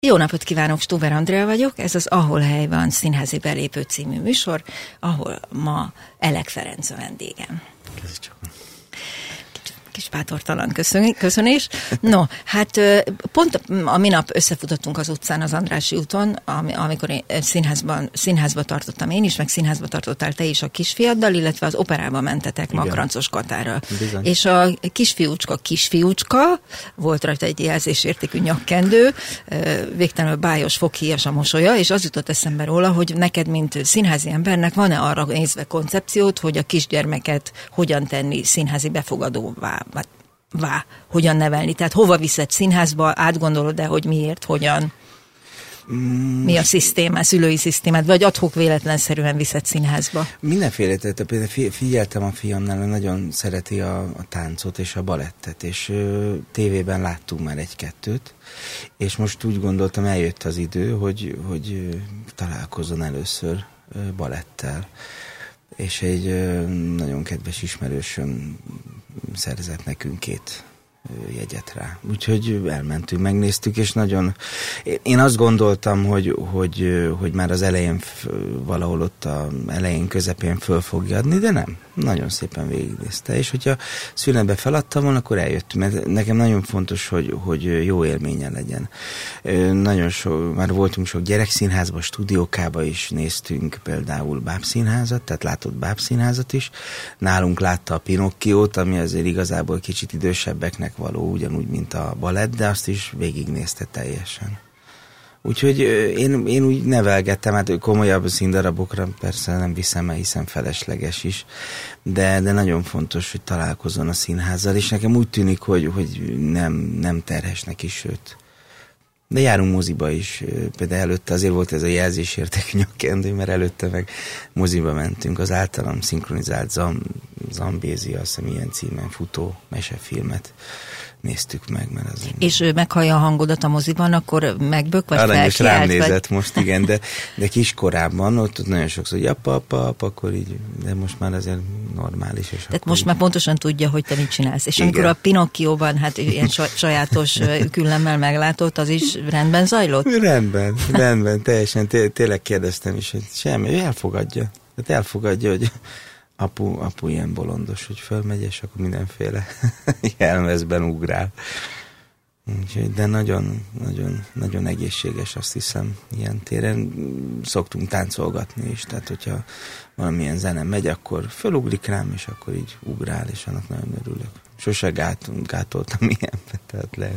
Jó napot kívánok, Stuber Andrea vagyok, ez az Ahol hely van színházi belépő című műsor, ahol ma Elek Ferenc a vendégem. Kis bátortalan köszönés. No, hát pont a minap összefutottunk az utcán, az Andrássy úton, amikor én színházba tartottam én is, meg színházba tartottál te is a kisfiaddal, illetve az operába mentetek Makrancos Katára. Bizony. És a kisfiúcska, volt rajta egy jelzésértékű nyakkendő, végtelenül bájos, foghíjas a mosolya, és az jutott eszembe róla, hogy neked, mint színházi embernek van-e arra nézve koncepciót, hogy a kisgyermeket hogyan tenni színházi befogadóvá, hogyan nevelni? Tehát hova viszed színházba, átgondolod-e, hogy miért, hogyan? Mi a szisztéma, szülői szisztémát, vagy ad-hoc véletlenszerűen viszed színházba? Mindenféle, tehát például figyeltem a fiamnál, nagyon szereti a táncot és a balettet, és tévében láttunk már egy-kettőt, és most úgy gondoltam, eljött az idő, hogy találkozzon először balettel. És egy nagyon kedves ismerősöm szerzett nekünk 2 jegyet rá. Úgyhogy elmentünk, megnéztük, és nagyon... Én azt gondoltam, hogy már az elején, valahol ott az elején, közepén föl fogja adni, de nem. Nagyon szépen végignézte. És hogyha szünetbe feladtam volna, akkor eljöttünk, mert nekem nagyon fontos, hogy jó élménye legyen. Már voltunk sok gyerekszínházba, stúdiókába is néztünk például bábszínházat, tehát látott bábszínházat is. Nálunk látta a Pinokkiót, ami azért igazából kicsit idősebbeknek való, ugyanúgy, mint a balett, de azt is végignézte teljesen. Úgyhogy én úgy nevelgettem, hát komolyabb színdarabokra persze nem viszem el, hiszen felesleges is, de nagyon fontos, hogy találkozzon a színházzal, és nekem úgy tűnik, hogy nem terhes neki, sőt. De járunk moziba is, például előtte azért volt ez a jelzésértékű nyakkendő, mert előtte meg moziba mentünk, az általam szinkronizált Zambézia, azt hiszem ilyen címen futó mesefilmet néztük meg, mert az... És ő meghallja a hangodat a moziban, akkor megbök, vagy felkiált? Rám nézett most, igen, de kiskorában ott nagyon sokszor, hogy apa, akkor így, de most már azért normális. És tehát most már pontosan tudja, hogy te mit csinálsz. És igen. Amikor a Pinokkióban, hát ilyen sajátos küllemmel meglátott, az is rendben zajlott? Rendben, teljesen. Tényleg kérdeztem is, hogy semmi, ő elfogadja. Tehát elfogadja, hogy apu ilyen bolondos, hogy fölmegy, és akkor mindenféle jelmezben ugrál. Úgyhogy, de nagyon egészséges, azt hiszem, ilyen téren. Szoktunk táncolgatni is, tehát hogyha valamilyen zene megy, akkor fölugrik rám, és akkor így ugrál, és annak nagyon örülök. Sose gátoltam ilyenbe, tehát lehet.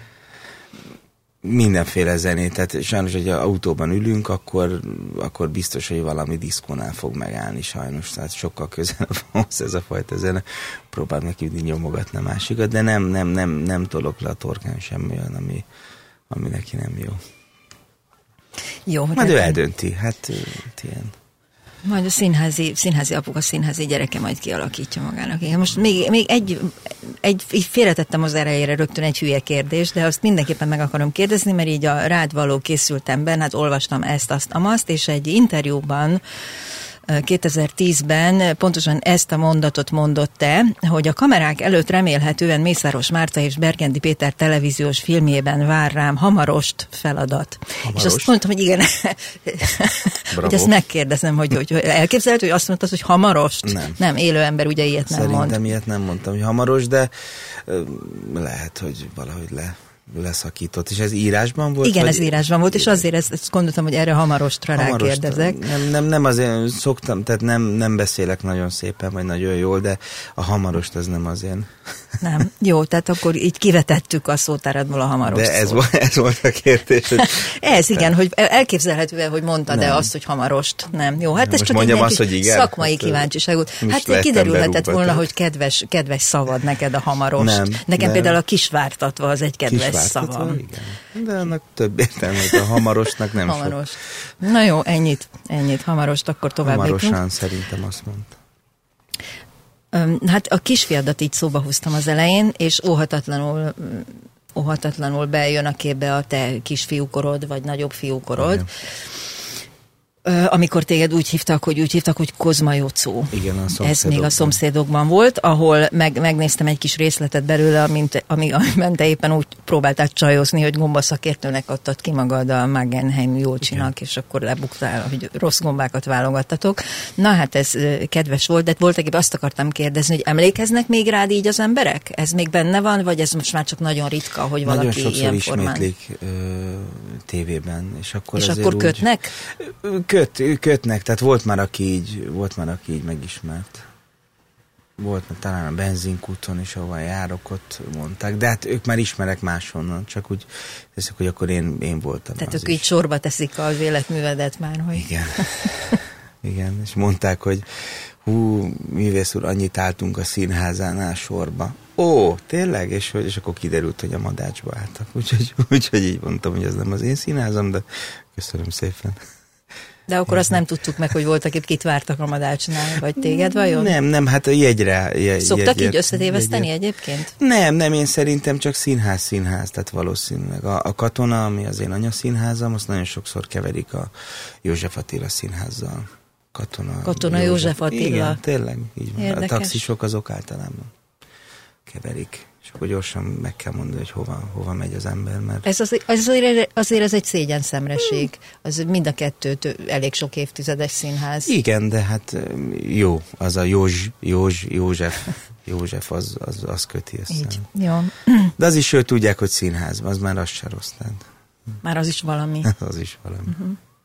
Mindenféle zenét, tehát sajnos, hogy autóban ülünk, akkor biztos, hogy valami diszkónál fog megállni sajnos, tehát sokkal közelebb ahhoz ez a fajta zene. Próbálom neki nyomogatni a másikat, de nem tolok le a torkán semmi olyan, ami neki nem jó. Jó. Majd ő eldönti, hát ilyen. Majd a színházi apuka, színházi gyereke majd kialakítja magának. Én most még így félretettem az elejére rögtön egy hülye kérdés, de azt mindenképpen meg akarom kérdezni, mert így a rád való készültemben, hát olvastam ezt, azt, és egy interjúban 2010-ben pontosan ezt a mondatot mondott te, hogy a kamerák előtt remélhetően Mészáros Márta és Bergendi Péter televíziós filmjében vár rám hamarost feladat. Hamarost? És azt mondtam, hogy igen, hogy ezt megkérdezem, hogy elképzelhető, hogy azt mondtad, hogy hamarost? Nem, élő ember ugye ilyet nem mond. Szerintem ilyet nem mondtam, hogy hamarost, de lehet, hogy valahogy leszakított. És ez írásban volt? Igen, ez írásban volt, és azért ezt gondoltam, hogy erre hamarostra rákérdezek. Nem azért szoktam, tehát nem beszélek nagyon szépen, vagy nagyon jól, de a hamarost az nem azért. Nem. Jó, tehát akkor így kivetettük a szótáradból a hamarost. De ez volt a kérdés. Hogy ez igen, hogy elképzelhető, hogy mondtad-e azt, hogy hamarost? Nem. Jó, hát ez csak mondjam azt, hogy igen. Szakmai kíváncsiságot. Hát kiderülhetett volna, hogy kedves szavad neked a hamarost. Nekem például a Kisvártatva az egy kedves szavam. Igen. De annak több értelme, hogy a hamarosnak nem hamaros. Sok. Na jó, ennyit. Hamarost, akkor tovább hamarosan szerintem azt mondta. Hát a kisfiadat így szóba húztam az elején, és óhatatlanul bejön a képbe a te kisfiúkorod, vagy nagyobb fiúkorod. amikor téged úgy hívtak, hogy Kozma Jocó. Igen, a szomszédokban. Ez még a szomszédokban volt, ahol megnéztem egy kis részletet belőle, amiben te éppen úgy próbáltál csajozni, hogy gombaszakértőnek adtad ki magad a Magenheim Jócsinak, és akkor lebuktál, hogy rossz gombákat válogattatok. Na hát ez kedves volt, de voltaképp azt akartam kérdezni, hogy emlékeznek még rád így az emberek? Ez még benne van, vagy ez most már csak nagyon ritka, hogy valaki nagyon sokszor ilyen formán... ismétlik tévében, és akkor kötnek? Kötnek, tehát volt már, aki így megismert. Volt talán a benzinkúton is, ahol járok, ott mondták, de hát ők már ismerek máshonnan, csak úgy teszik, hogy akkor én voltam. Tehát ők így sorba teszik az életművedet már, hogy... Igen. Igen, és mondták, hogy művész úr, annyit álltunk a színházánál sorba. Ó, tényleg? És akkor kiderült, hogy a Madácsba álltak. Úgyhogy így mondtam, hogy ez nem az én színházam, de köszönöm szépen. De akkor azt nem tudtuk meg, hogy voltak itt, kit vártak a Madácsnál, vagy téged vajon? Nem, hát a jegyre. Szoktak így összetéveszteni egyébként? Nem, én szerintem csak színház, tehát valószínűleg. A Katona, ami az én anyaszínházam, azt nagyon sokszor keverik a József Attila színházzal. Katona József Attila. Igen, tényleg, így van. Érdekes. A taxisok azok általában keverik. És akkor gyorsan meg kell mondani, hogy hova megy az ember. Mert... Azért ez egy szégyenszemreség. Az mind a kettőt elég sok évtizedes színház. Igen, de hát jó, az a József az köti össze. Így, jó. De az is tudják, hogy színházban, az már az se rossz. Tehát. Már az is valami. Az is valami. Uh-huh.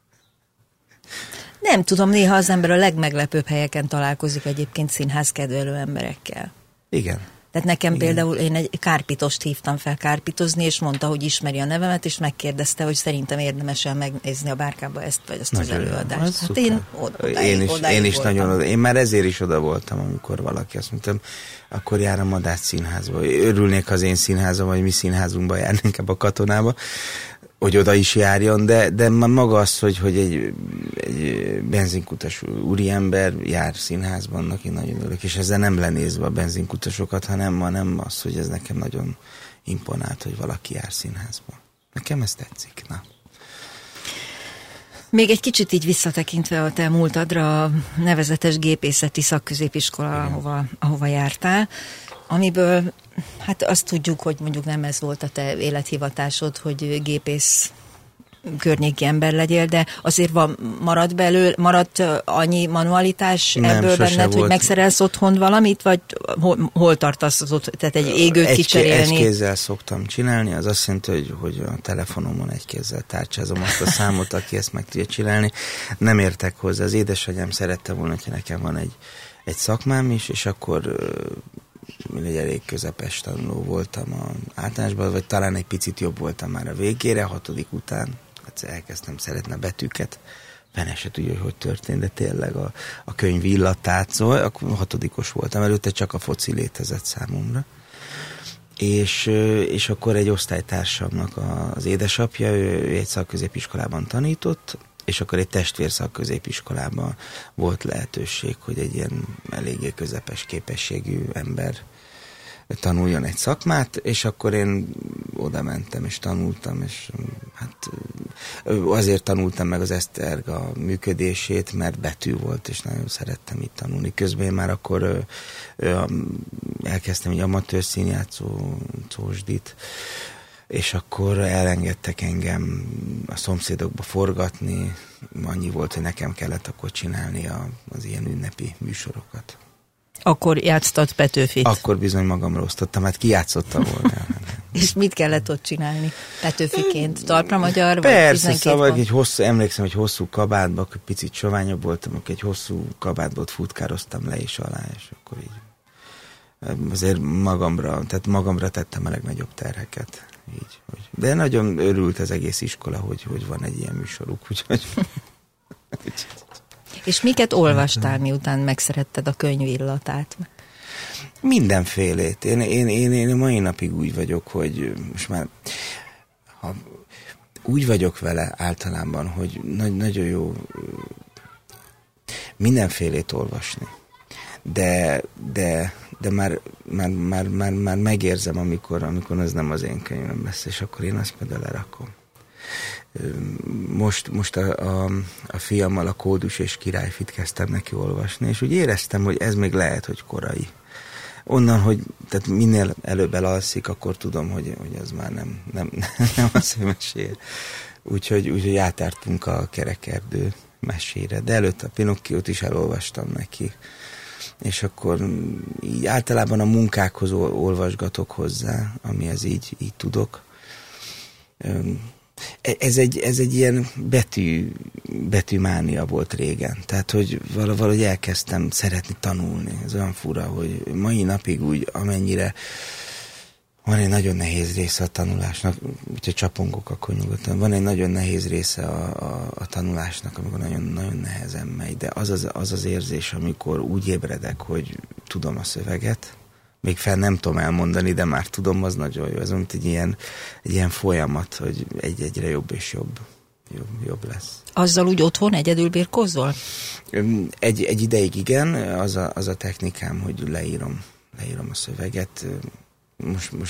Nem tudom, néha az ember a legmeglepőbb helyeken találkozik egyébként színházkedvelő emberekkel. Igen. Tehát nekem például én egy kárpitost hívtam fel kárpitozni, és mondta, hogy ismeri a nevemet, és megkérdezte, hogy szerintem érdemes-e megnézni a Bárkába ezt vagy azt az előadást. Hát én is nagyon én már ezért is oda voltam, amikor valaki azt mondtam, akkor jár a Madács színházba. Örülnék, ha az én színházam, vagy mi színházunkba járnénk ebbe a Katonába, hogy oda is járjon, de maga az, hogy egy benzinkutas úriember jár színházban, annak én nagyon örülök, és ezzel nem lenézve a benzinkutasokat, hanem az, hogy ez nekem nagyon imponált, hogy valaki jár színházba. Nekem ez tetszik, na. Még egy kicsit így visszatekintve a te múltadra, a nevezetes gépészeti szakközépiskola, ahova jártál, amiből hát azt tudjuk, hogy mondjuk nem ez volt a te élethivatásod, hogy gépész környéki ember legyél, de azért maradt annyi manualitás ebből benned, hogy megszerelsz otthon valamit, vagy hol tartasz az ott, tehát egy égőt kicserélni? Egy kézzel szoktam csinálni, az azt jelenti, hogy a telefonomon egy kézzel tárcsázom azt a számot, aki ezt meg tudja csinálni. Nem értek hozzá. Az édesanyám szerette volna, hogy nekem van egy szakmám is, és akkor egy elég közepes tanuló voltam az általánosban, vagy talán egy picit jobb voltam már a végére, 6. után elkezdtem szeretni a betűket. Fene se tudja, hogy történt, de tényleg a könyv illatát, szóval akkor 6-os voltam, előtte csak a foci létezett számomra. És akkor egy osztálytársamnak az édesapja, ő egy szakközépiskolában tanított, és akkor egy testvér szakközépiskolában volt lehetőség, hogy egy ilyen eléggé közepes képességű ember tanuljon egy szakmát, és akkor én oda mentem, és tanultam, és hát azért tanultam meg az Eszterga működését, mert betű volt, és nagyon szerettem itt tanulni. Közben én már akkor elkezdtem egy amatőr színjátszósdit, és akkor elengedtek engem a szomszédokba forgatni, annyi volt, hogy nekem kellett akkor csinálni az ilyen ünnepi műsorokat. Akkor játsztad Petőfit? Akkor bizony magamra osztottam, hát ki játszotta volna. És mit kellett ott csinálni Petőfiként? Talpra magyar? Persze, szóval emlékszem, hogy hosszú kabátba, picit soványabb voltam, akkor egy hosszú kabátból futkároztam le és alá, és akkor így azért magamra tettem a legnagyobb terheket. Így, de nagyon örült az egész iskola, hogy van egy ilyen műsoruk, úgyhogy... És miket olvastál, miután megszeretted a könyv illatát? Mindenfélét. Én mai napig úgy vagyok, hogy most már úgy vagyok vele általában, hogy nagyon jó mindenfélét olvasni. De már megérzem, amikor az nem az én könyvem lesz, és akkor én azt például lerakom. Most a fiammal a Kódus és Királyfit kezdtem neki olvasni, és úgy éreztem, hogy ez még lehet, hogy korai. Onnan, hogy tehát minél előbb elalszik, akkor tudom, hogy az már nem az, hogy mesél. Úgyhogy átártunk a Kerekerdő mesére, de előtte a Pinokkiót is elolvastam neki. És akkor így általában a munkákhoz olvasgatok hozzá, amihez így tudok. Ez egy ilyen betűmánia volt régen. Tehát, hogy valahogy elkezdtem szeretni tanulni. Ez olyan fura, hogy mai napig úgy, amennyire van egy nagyon nehéz része a tanulásnak, úgyhogy csapongok akkor nyugodtan. Van egy nagyon nehéz része a tanulásnak, amikor nagyon nehezen megy, de az érzés, amikor úgy ébredek, hogy tudom a szöveget, még fel nem tudom elmondani, de már tudom, az nagyon jó. Ez mint egy ilyen folyamat, hogy egyre jobb és jobb lesz. Azzal úgy otthon egyedül birkózol? Egy ideig igen, az a technikám, hogy leírom a szöveget. Most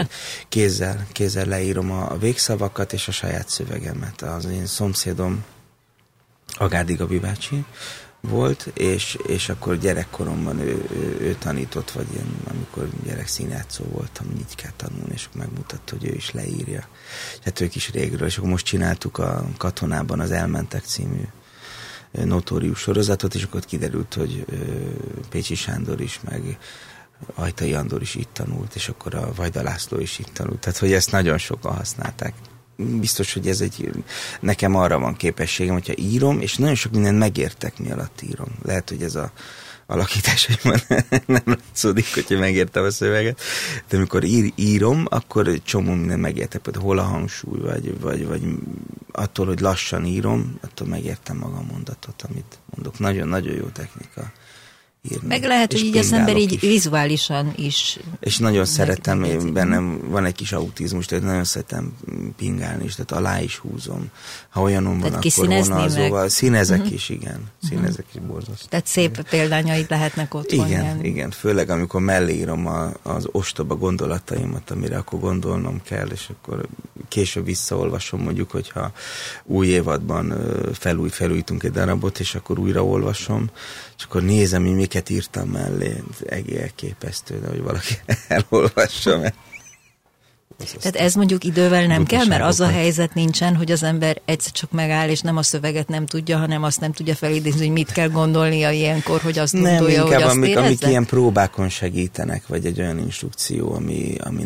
kézzel leírom a végszavakat és a saját szövegemet. Az én szomszédom Agádi Gabi bácsi volt, és akkor gyerekkoromban ő tanított, vagy én, amikor gyerekszínjátszó voltam, így kell tanulni, és megmutatta, hogy ő is leírja. Hát ők is régről, és akkor most csináltuk a Katonában az Elmentek című notórius sorozatot, és akkor kiderült, hogy Pécsi Sándor is, meg Ajtai Andor is itt tanult, és akkor a Vajda László is itt tanult. Tehát, hogy ezt nagyon sokan használták. Biztos, hogy nekem arra van képességem, hogyha írom, és nagyon sok mindent megértek, mi alatt írom. Lehet, hogy ez a alakításaiban nem látszódik, hogyha megértem a szöveget, de amikor írom, akkor egy csomó mindent megértek, például hol a hangsúly, vagy attól, hogy lassan írom, attól megértem maga a mondatot, amit mondok. Nagyon-nagyon jó technika. Írni. Meg lehet, hogy így az ember így vizuálisan is. És nagyon szeretem, bennem van egy kis autizmus, tehát nagyon szeretem pingálni is, tehát alá is húzom. Ha olyanom van, akkor vonalzóval. Színezek is, igen. Színezek is borzasztó. Tehát szép példányaid lehetnek ott. Igen, főleg amikor mellé írom az ostoba gondolataimat, amire akkor gondolnom kell, és akkor később visszaolvasom, mondjuk, hogyha új évadban felújítunk egy darabot, és akkor újra olvasom, és akkor nézem, hogy miket írtam mellé, elképesztő, de hogy valaki elolvassa meg. Tehát ez mondjuk idővel nem kell, mert az a helyzet nincsen, hogy az ember egyszer csak megáll, és nem a szöveget nem tudja, hanem azt nem tudja felidézni, hogy mit kell gondolnia ilyenkor, hogy azt gondolja, hogy azt érezze. Amik ilyen próbákon segítenek, vagy egy olyan instrukció, ami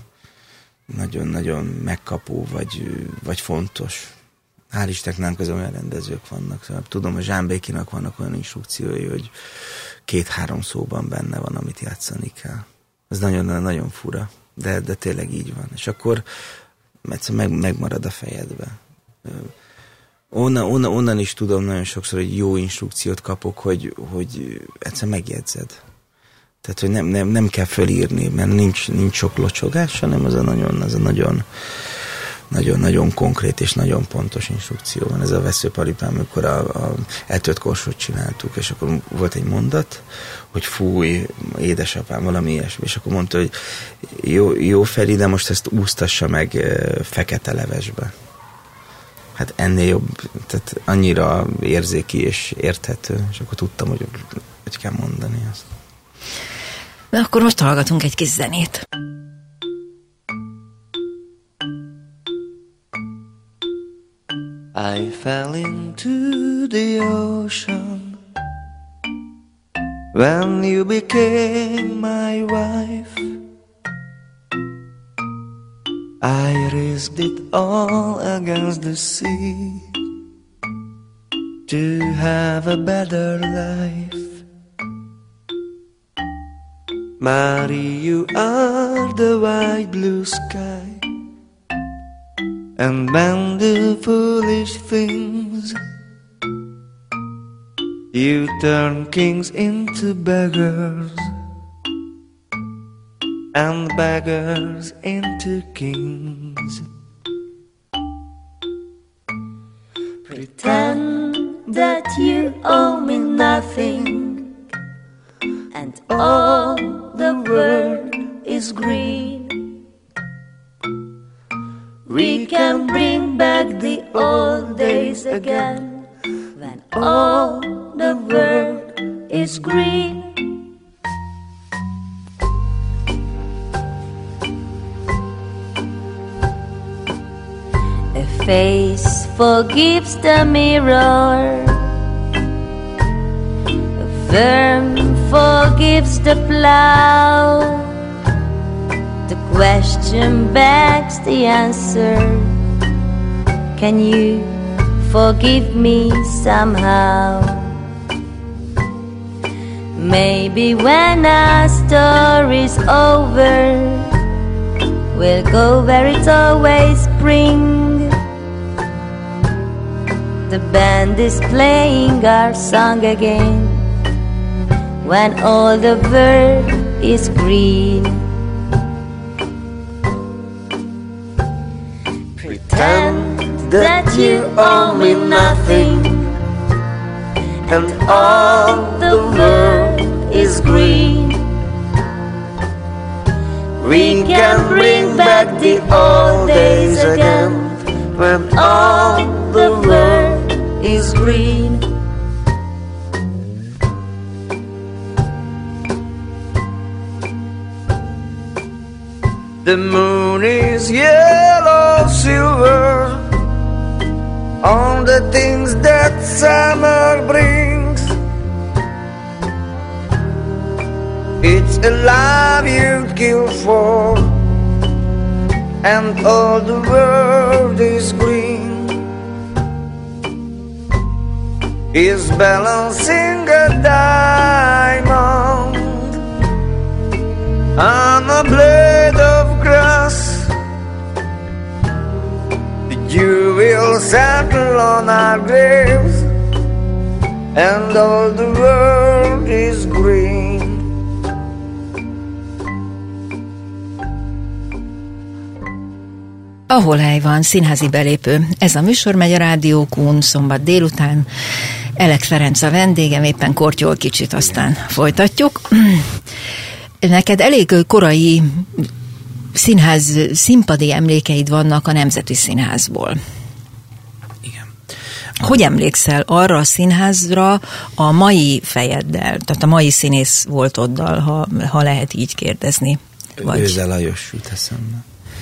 nagyon megkapó, vagy fontos. Hál' Istennek nem közben olyan rendezők vannak. Szóval tudom, a Zsámbékinak vannak olyan instrukciói, hogy 2-3 szóban benne van, amit játszani kell. Ez nagyon fura, de tényleg így van. És akkor egyszerűen megmarad a fejedbe. Onnan is tudom nagyon sokszor, hogy jó instrukciót kapok, hogy egyszerűen megjegyzed. Tehát, hogy nem kell fölírni, mert nincs sok locsogás, hanem az a nagyon konkrét és nagyon pontos instrukció van. Ez a Veszőparipám, amikor a eltölt korsót csináltuk, és akkor volt egy mondat, hogy fúj, édesapám, valami ilyesmi, és akkor mondta, hogy jó Feri, de most ezt úsztassa meg fekete levesbe. Hát ennél jobb, tehát annyira érzéki és érthető, és akkor tudtam, hogy kell mondani azt. Na akkor most hallgatunk egy kis zenét. I fell into the ocean when you became my wife. I risked it all against the sea to have a better life. Mary, you are the white blue sky, and when the foolish things you turn kings into beggars, and beggars into kings. Pretend that you owe me nothing, and all the world is green. We can can bring back the old days again, when all the world is green. A face forgives the mirror, a worm forgives the plow. The question begs the answer, can you forgive me somehow? Maybe when our story's over, we'll go where it's always spring. The band is playing our song again, when all the world is green. Pretend that you owe me nothing, and all the world is green. We can bring back the old days again, when all the world is green. The moon is yellow silver on the things that summer brings. It's a love you kill for, and all the world is green. Is balancing a diamond on a blade of grass. The dew will settle on our graves, and all the world is green. Ahol hely van, színházi belépő. Ez a műsor megy a Rádió Kun szombat délután. Elek Ferenc a vendégem, éppen kortyol kicsit, aztán folytatjuk. Neked elég korai színház színpadi emlékeid vannak a Nemzeti Színházból. Igen. Hogy emlékszel arra a színházra a mai fejeddel, tehát a mai színész voltoddal, ha lehet így kérdezni? Őze Lajos jut eszembe.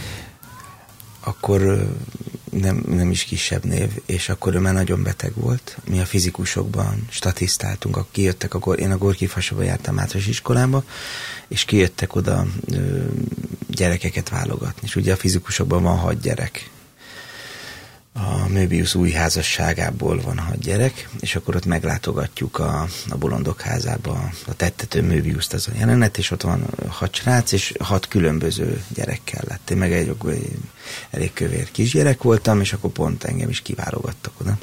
Akkor nem is kisebb név, és akkor ő már nagyon beteg volt. Mi a fizikusokban statisztáltunk, akik kijöttek, én a Gorki Fasoba jártam általános iskolába, és kijöttek oda gyerekeket válogatni. És ugye a fizikusokban van 6 gyerek. A Möbius új házasságából van 6 gyerek, és akkor ott meglátogatjuk a Bolondok házába a tettető Möbiuszt, az a jelenet, és ott van 6 srác, és 6 különböző gyerek kellett. Én meg egy elég kövér kisgyerek voltam, és akkor pont engem is kiválogattak oda.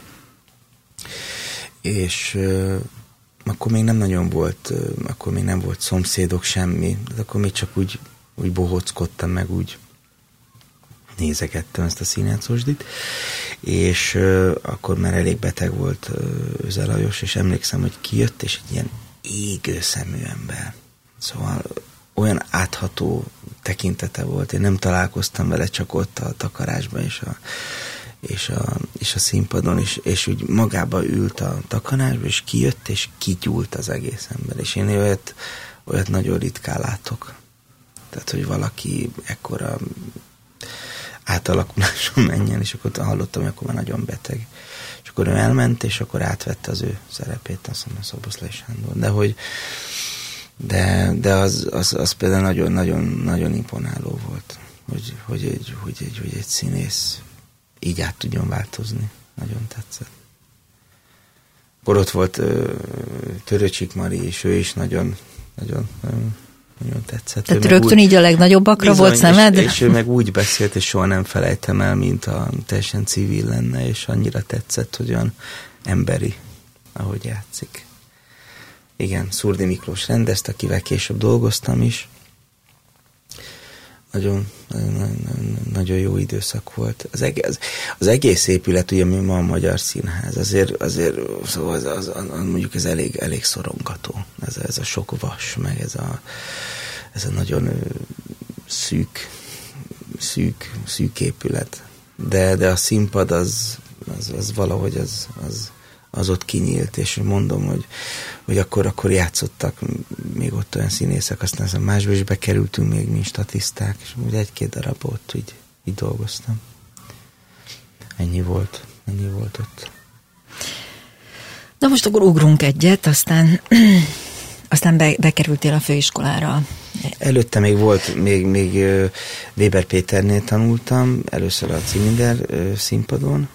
És akkor még nem nagyon volt, akkor még nem volt szomszédok, semmi, de akkor még csak úgy bohóckodtam, meg úgy nézegettem ezt a színjátszósdit, és akkor már elég beteg volt Őze Lajos, és emlékszem, hogy kijött, és egy ilyen égő szemű ember. Szóval olyan átható tekintete volt, én nem találkoztam vele csak ott a takarásban és a színpadon, és úgy magába ült a takarásba, és kijött, és kigyúlt az egész ember, és én olyat nagyon ritkán látok. Tehát, hogy valaki ekkora átalakuláson menjen, és akkor hallottam, hogy akkor már nagyon beteg. És akkor ő elment, és akkor átvette az ő szerepét, azt mondom, Szoboszlai Sándor. De az például nagyon imponáló volt, hogy egy színész így át tudjon változni. Nagyon tetszett. Akkor ott volt Töröcsik Mari, és ő is nagyon tetszett. Tehát rögtön így a legnagyobbakra bizony, volt szemed? És ő meg úgy beszélt, és soha nem felejtem el, mint teljesen civil lenne, és annyira tetszett, hogy olyan emberi, ahogy játszik. Igen, Szurdi Miklós rendezte, akivel később dolgoztam is. Nagyon jó időszak volt. Az egész épület, ugye mi ma a Magyar Színház, azért szóval mondjuk ez elég szorongató. Ez a sok vas, meg ez a nagyon szűk épület. de a színpad az valahogy az ott kinyílt, és mondom, hogy akkor játszottak még ott olyan színészek, aztán másba is bekerültünk még mi statiszták, és úgy 1-2 darab ott így dolgoztam. Ennyi volt ott. Na most akkor ugrunk egyet, aztán bekerültél a főiskolára. Előtte még volt, még Weber Péternél tanultam, először a Cylinder színpadon,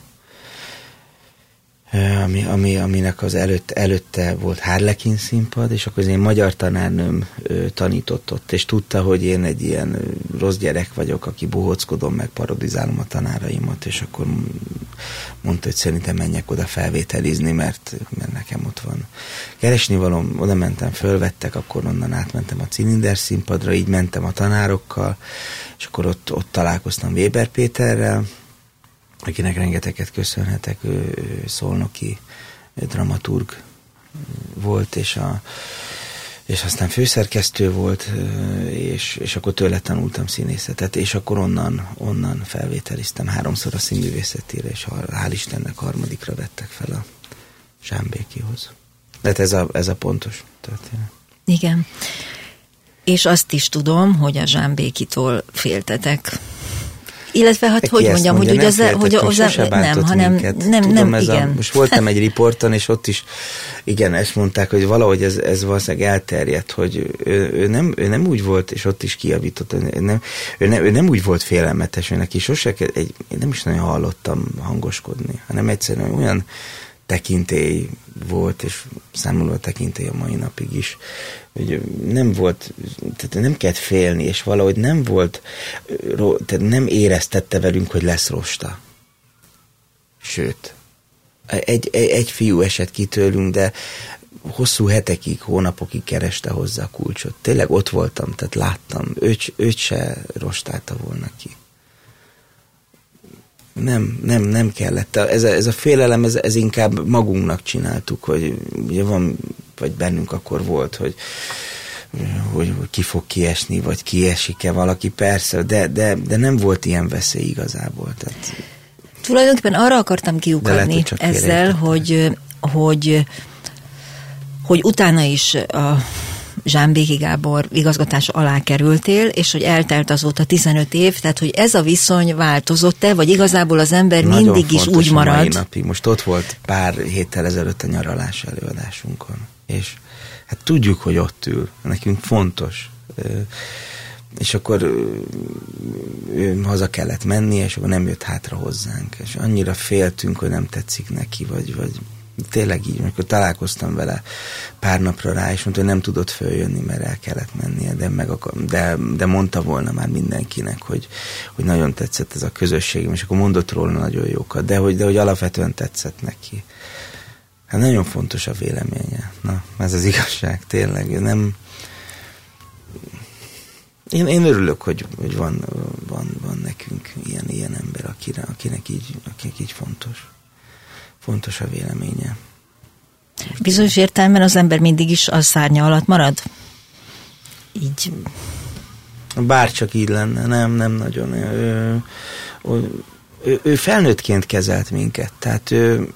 aminek az előtte volt Harlekin színpad, és akkor az én magyar tanárnőm tanított ott, és tudta, hogy én egy ilyen rossz gyerek vagyok, aki bohóckodom, meg parodizálom a tanáraimat, és akkor mondta, hogy szerintem menjek oda felvételizni, mert nekem ott van keresnivalóm, oda mentem, fölvettek, akkor onnan átmentem a Cylinder színpadra, így mentem a tanárokkal, és akkor ott találkoztam Weber Péterrel, akinek rengeteget köszönhetek, ő szolnoki dramaturg volt, és aztán főszerkesztő volt, és akkor tőle tanultam színészetet, és akkor onnan felvételiztem 3-szor a Színművészetére, és hál' Istennek 3. vettek fel a Zsámbékihoz. Tehát ez a pontos történet. Igen. És azt is tudom, hogy a Zsámbékitól féltetek. Illetve hát, hogy mondjam, hogy ugye nem, hanem nem, igen. Most voltam egy riporton, és ott is, igen, ezt mondták, hogy valahogy ez valószínűleg elterjedt, hogy ő nem úgy volt, és ott is kijavított, ő nem úgy volt félelmetes, hogy neki sose, én nem is nagyon hallottam hangoskodni, hanem egyszerűen olyan tekintély volt, és számomra a tekintély a mai napig is, hogy nem volt, tehát nem kellett félni, és valahogy nem volt, tehát nem velünk, hogy lesz rosta. Sőt, egy fiú esett ki tőlünk, de hosszú hetekig, hónapokig kereste hozzá a kulcsot. Tényleg ott voltam, tehát láttam, őt se rostálta volna ki. Nem kellett. Ez a félelem, ez inkább magunknak csináltuk, hogy ugye van, vagy bennünk akkor volt, hogy ki fog kiesni, vagy kiesik-e valaki, persze, de nem volt ilyen veszély igazából. Tehát... Tulajdonképpen arra akartam kiukadni ezzel, hogy utána is a Zsámbéki Gábor igazgatása alá kerültél, és hogy eltelt azóta 15 év, tehát hogy ez a viszony változott-e, vagy igazából az ember nagyon mindig is úgy marad? Nagyon napig. Most ott volt pár héttel ezelőtt a nyaralás előadásunkon, és hát tudjuk, hogy ott ül, nekünk fontos. És akkor haza kellett menni, és akkor nem jött hátra hozzánk, és annyira féltünk, hogy nem tetszik neki, vagy tényleg így, amikor találkoztam vele pár napra rá, és mondta, hogy nem tudott följönni, mert el kellett mennie, de mondta volna már mindenkinek, hogy nagyon tetszett ez a közösségem, és akkor mondott róla nagyon jókat, de hogy alapvetően tetszett neki. Hát nagyon fontos a véleménye. Na, ez az igazság, tényleg. Én örülök, hogy van nekünk ilyen ember, akinek így fontos a véleménye. Bizonyos értelemben az ember mindig is a szárnya alatt marad? Így. Bárcsak így lenne, nem nagyon. Ő felnőttként kezelt minket, tehát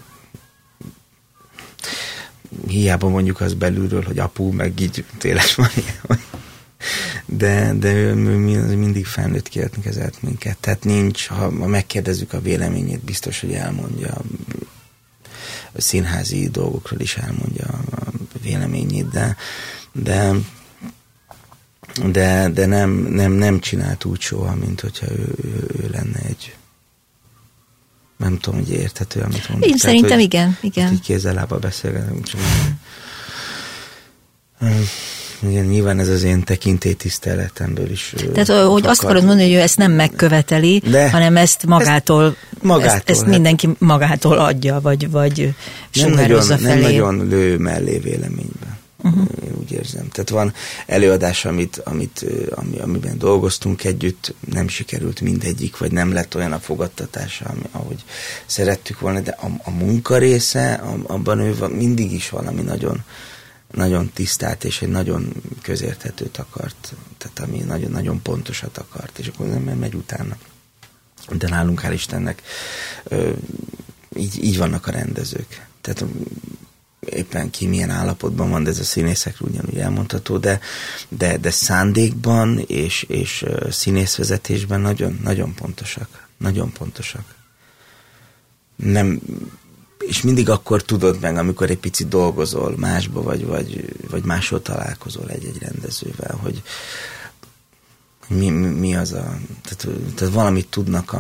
hiába mondjuk az belülről, hogy apu, meg így tényleg van ilyen, de ő mindig felnőttként kezelt minket, tehát nincs, ha megkérdezzük a véleményét, biztos, hogy elmondja, a színházi dolgokról is elmondja a véleményét, de nem csinált úgy soha, mint hogyha ő lenne egy, nem tudom, hogy érthető, amit mondok. Én szerintem igen. Így kézzel-lábbal beszélgetünk. Igen, nyilván ez az én tekintélytiszteletemből is. Tehát, hogy azt akarod mondani, hogy ő ezt nem megköveteli, hanem ezt magától ezt mindenki magától adja, vagy sugározza felé. Nem nagyon lő mellé véleményben. Én úgy érzem. Tehát van előadás, amiben dolgoztunk együtt, nem sikerült mindegyik, vagy nem lett olyan a fogadtatása, ahogy szerettük volna, de a munka része, abban ő mindig is valami nagyon tisztát, és egy nagyon közérthetőt akart, tehát ami nagyon-nagyon pontosat akart, és akkor az ember megy utána. de nálunk hál' Istennek így vannak a rendezők. Tehát éppen ki milyen állapotban van, de ez a színészekről ugyanúgy elmondható, de szándékban és színészvezetésben nagyon, nagyon pontosak. Nagyon pontosak. Nem, és mindig akkor tudod meg, amikor egy picit dolgozol másba, vagy máshol találkozol egy rendezővel, hogy mi az a... Tehát valamit tudnak,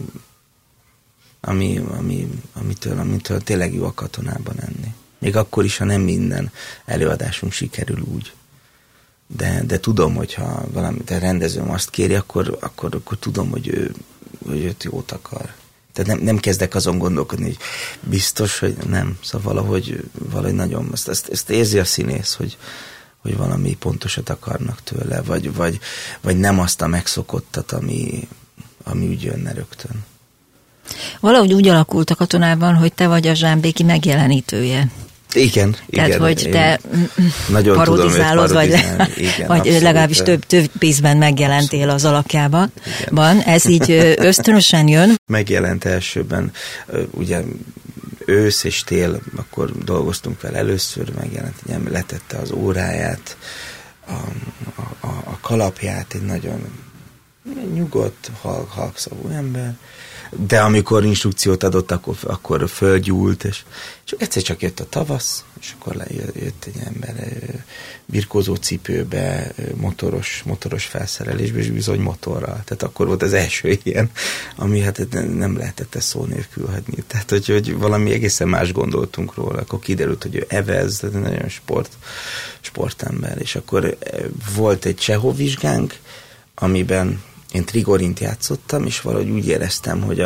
amitől tényleg jó a Katonában enni. Még akkor is, ha nem minden előadásunk sikerül úgy. De tudom, hogyha valamit a rendezőm azt kéri, akkor tudom, hogy őt jót akar. Tehát nem kezdek azon gondolkodni, hogy biztos, hogy nem. Szóval valahogy nagyon... Ezt érzi a színész, hogy valami pontosat akarnak tőle, vagy nem azt a megszokottat, ami úgy jönne rögtön. Valahogy úgy alakult a Katonában, hogy te vagy a Zsámbéki megjelenítője. Igen. Tehát, hogy te parodizálod, vagy legalábbis több pénzben megjelentél az alakjában. Ez így ösztönösen jön. Megjelent elsőben, ugye ősz és tél, akkor dolgoztunk vele először, megjelent, letette az óráját, a kalapját, egy nagyon nyugodt, halkszavú ember, de amikor instrukciót adott, akkor fölgyúlt, és egyszer csak jött a tavasz, és akkor jött egy ember birkózó cipőbe, motoros felszerelésbe, és bizony motorral. Tehát akkor volt az első ilyen, ami hát nem lehetett ezt szó nélkül hagyni. Tehát, hogy valami egészen más gondoltunk róla, akkor kiderült, hogy ő evez, tehát nagyon sportember, és akkor volt egy Csehov vizsgánk, amiben én Trigorint játszottam, és valahogy úgy éreztem, hogy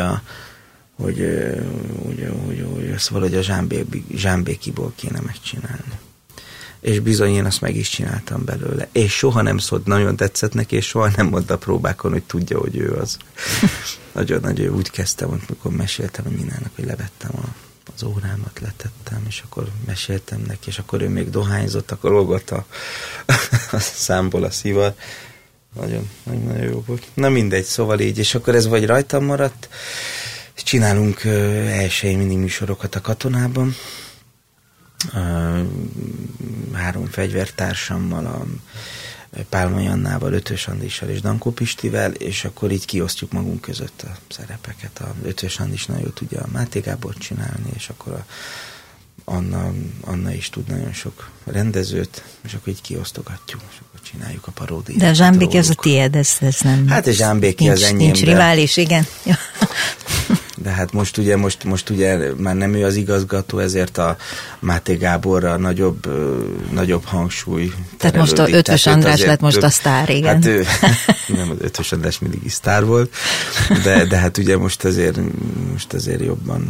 ezt valahogy a Zsámbékiból kéne megcsinálni. És bizony én azt meg is csináltam belőle. És soha nem szólt, nagyon tetszett neki, és soha nem mondta a próbákon, hogy tudja, hogy ő az. Nagyon úgy kezdtem, amikor meséltem a Minának, hogy levettem az órámat, letettem, és akkor meséltem neki, és akkor ő még dohányzott, akkor lógott a számból a szivar. Nagyon jó volt. Na mindegy, szóval így, és akkor ez vagy rajtam maradt, csinálunk elsői mindig műsorokat a Katonában, 3 fegyvertársammal, a Pálma Jannával, Ötvös Andrissal és Dankó Pistivel, és akkor így kiosztjuk magunk között a szerepeket. A Ötvös Andris nagyon jó tudja a Máté Gábort csinálni, és akkor Anna is tud nagyon sok rendezőt, és akkor így kiosztogatjuk, és akkor csináljuk a paródiát. De a Zsámbéki az a tiéd, ez nem... Hát a Zsámbéki az enyém. Nincs rivális, igen. De hát most ugye már nem ő az igazgató, ezért a Máté Gáborra nagyobb hangsúly. Tehát most a Ötvös András lett most a sztár, igen. Hát nem, az Ötvös András mindig is sztár volt, de hát ugye most azért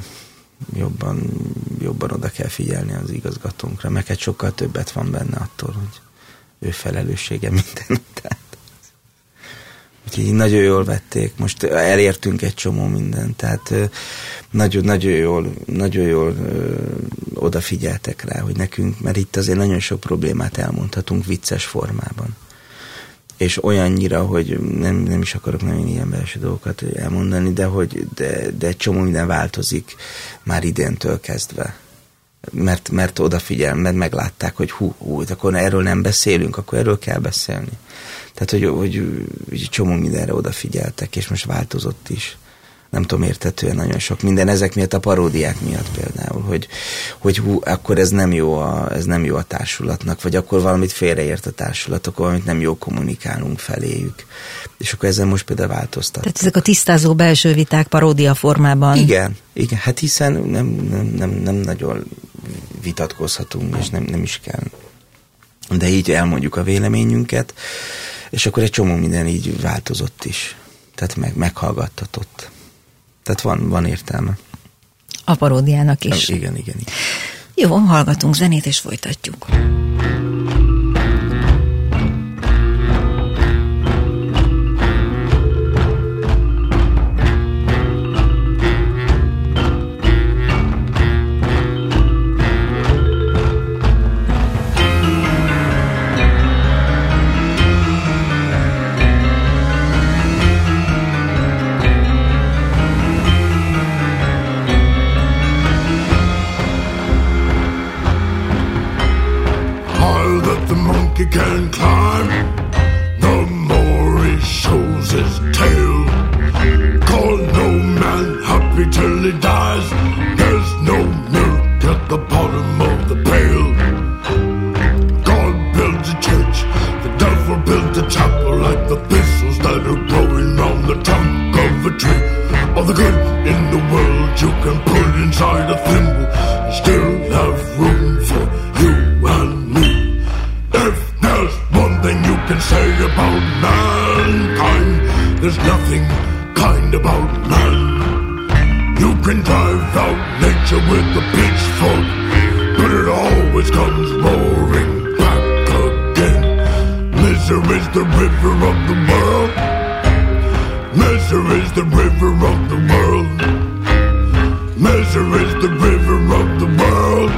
jobban oda kell figyelni az igazgatónkra, meg hát sokkal többet van benne attól, hogy ő felelőssége minden. Úgyhogy nagyon jól vették, most elértünk egy csomó mindent, tehát nagyon jól odafigyeltek rá, hogy nekünk, mert itt azért nagyon sok problémát elmondhatunk vicces formában. És olyannyira, hogy nem is akarok nagyon ilyen belső dolgokat elmondani, de egy csomó minden változik már idéntől kezdve. Mert odafigyel, mert meglátták, hogy akkor erről nem beszélünk, akkor erről kell beszélni. Tehát, hogy csomó mindenre odafigyeltek, és most változott is. Nem tudom, érthetően nagyon sok minden, ezek miatt a paródiák miatt például, hogy akkor ez nem jó a társulatnak, vagy akkor valamit félreért a társulat, akkor valamit nem jó kommunikálunk feléjük. És akkor ezen most például változtat. Tehát ezek a tisztázó belső viták paródia formában. Igen, hát hiszen nem nagyon vitatkozhatunk, és nem is kell. De így elmondjuk a véleményünket, és akkor egy csomó minden így változott is. Tehát meghallgattatott. Tehát van értelme. A paródiának is. Igen. Jó, hallgatunk zenét, és folytatjuk. monkey can climb, the more he shows his tail. Call no man happy till he dies. There's no milk at the bottom of the pail. God builds a church, the devil builds a chapel, like the thistles that are growing round the trunk of a tree. All the good in the world you can put inside a thimble and still have room for you and me. If there's one thing you can say about mankind, there's nothing kind about man. You can drive out nature with a pitchfork, but it always comes roaring back again. Misery is the river of the world. Misery is the river of the world. Misery is the river of the world.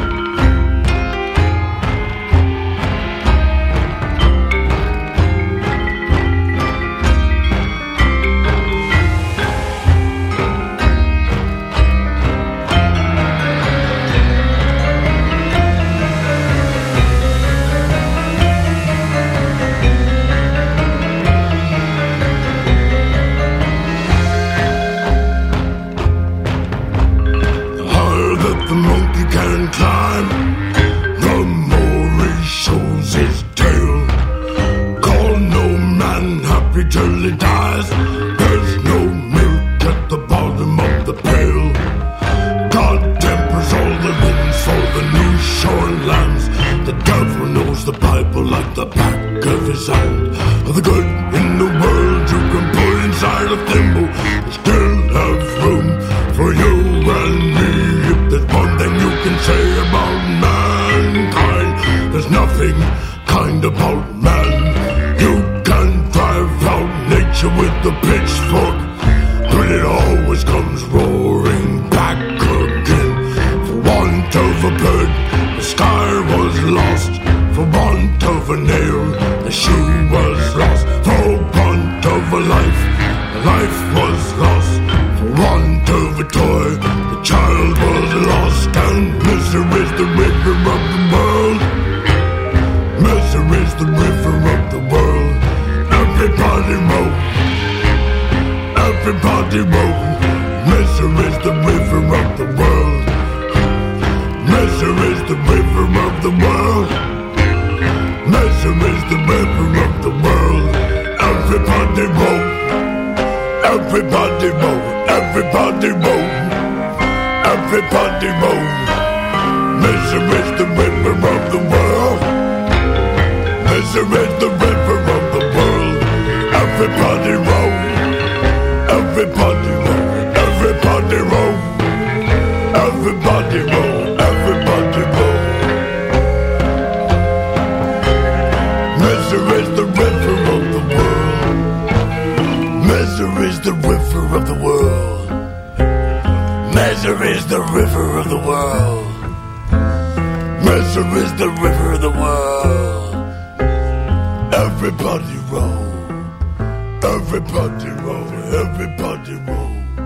Climb, the more he shows his tail. Call no man happy till he dies. There's no milk at the bottom of the pail. God tempers all the winds for the new shorn lambs. The devil knows the Bible like the back of his hand. All the good in the world you can put inside a thimble, still have room for you and me. If there's one thing you can say about mankind, there's nothing kind about man. You can drive out nature with the pitchfork, but it always comes roaring back again. For want of a bird, the sky was lost. For want of a nail, the shoe was lost. For want of a life, the life was lost. For want of a toy, the child was lost. And misery is the river of the world. Misery is the river of the world. Everybody row, everybody row. Misery is the river of the world. Misery is the river of the world. Misery is the river of the world. Everybody row, everybody row, everybody row, everybody row. Misery is the river of the world. Misery is the river of the world. Everybody row, everybody row, everybody row, everybody row, everybody row. Misery is the river of the world. Misery is the river of the world. Misery is the river of the world. Misery is the river of the world. Everybody row. Everybody row. Everybody row.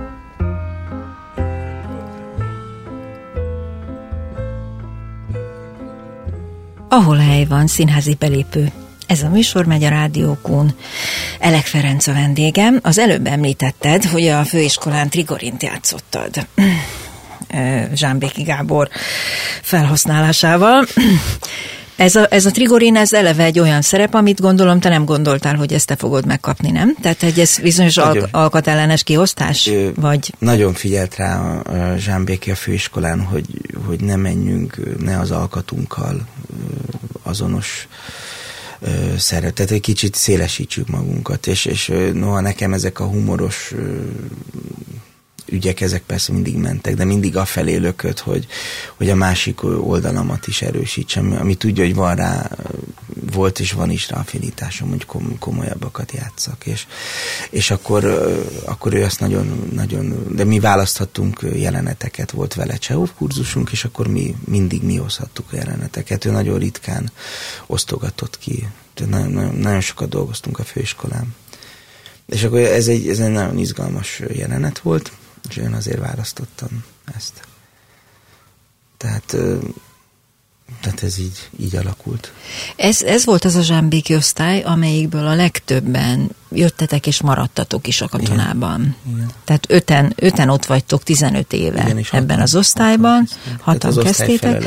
Ahol hely van, színházi belépő. Ez a műsor megy a Rádiókún. Elek Ferenc a vendégem. Az előbb említetted, hogy a főiskolán Trigorint játszottad. Zsámbéki Gábor felhasználásával. Ez a Trigorin, ez eleve egy olyan szerep, amit gondolom, te nem gondoltál, hogy ezt te fogod megkapni, nem? Tehát egy ez bizonyos alkatellenes kiosztás? Vagy? Nagyon figyelt rá a Zsámbéki a főiskolán, hogy ne menjünk, ne az alkatunkkal azonos szeretet, egy kicsit szélesítsük magunkat, és noha nekem ezek a humoros ügyek, ezek persze mindig mentek, de mindig afelé lökött, hogy a másik oldalamat is erősítsem, ami tudja, hogy van rá, volt és van is rá affinitásom, hogy komolyabbakat játsszak, és akkor ő azt nagyon, de mi választhattunk jeleneteket, volt vele Csehov kurzusunk, és akkor mindig mi hozhattuk a jeleneteket, ő nagyon ritkán osztogatott ki, nagyon sokat dolgoztunk a főiskolán. És akkor ez egy nagyon izgalmas jelenet volt, és én azért választottam ezt. Tehát Tehát ez így alakult. Ez volt az a zsámbéki osztály, amelyikből a legtöbben jöttetek és maradtatok is a katonában. Igen. Tehát öten ott vagytok 15 éve. Igen, ebben az osztályban. Hatan kezdtétek.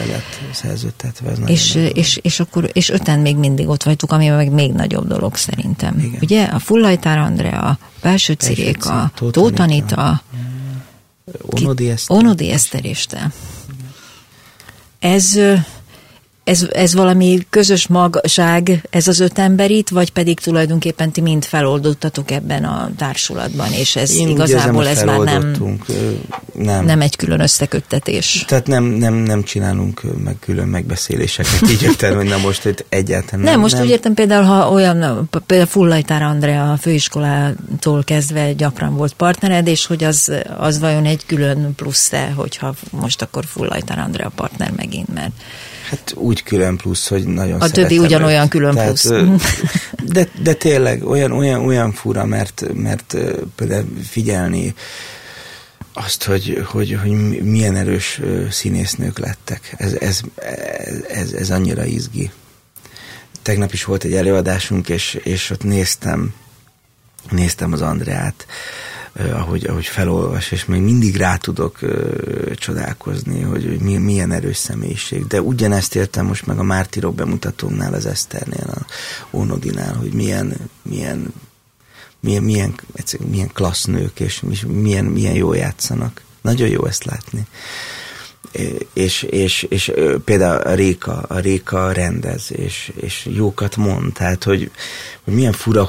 És öten még mindig ott vagytok, ami meg még nagyobb dolog szerintem. Igen. Ugye? A Fullajtár Andrea, Belső Ciréka, Tóth Anita, Ónodi Eszter és te. Ez valami közös magság, ez az 5 ember itt, vagy pedig tulajdonképpen ti mind feloldódtatok ebben a társulatban, és ez én igazából ez már nem egy külön összeköttetés. Tehát nem csinálunk meg külön megbeszéléseket, így értem, hogy na most itt egyáltalán nem. Most úgy értem például, ha olyan, például Fullajtár Andrea a főiskolától kezdve gyakran volt partnered, és hogy az vajon egy külön plusz-e, hogyha most akkor Fullajtár Andrea partner megint, mert hát úgy külön plusz, hogy nagyon a többi ugyanolyan külön plusz. De tényleg olyan fura, mert például figyelni azt, hogy milyen erős színésznők lettek. Ez annyira izgi. Tegnap is volt egy előadásunk, és ott néztem az Andreát, ahogy felolvas, és még mindig rá tudok csodálkozni, hogy milyen erős személyiség. De ugyanezt értem most meg a Mártírok bemutatónál, az Eszternél, a Ónodinál, hogy milyen klassz nők, és milyen jól játszanak. Nagyon jó ezt látni. És például a Réka rendez, és jókat mond. Tehát, hogy milyen fura,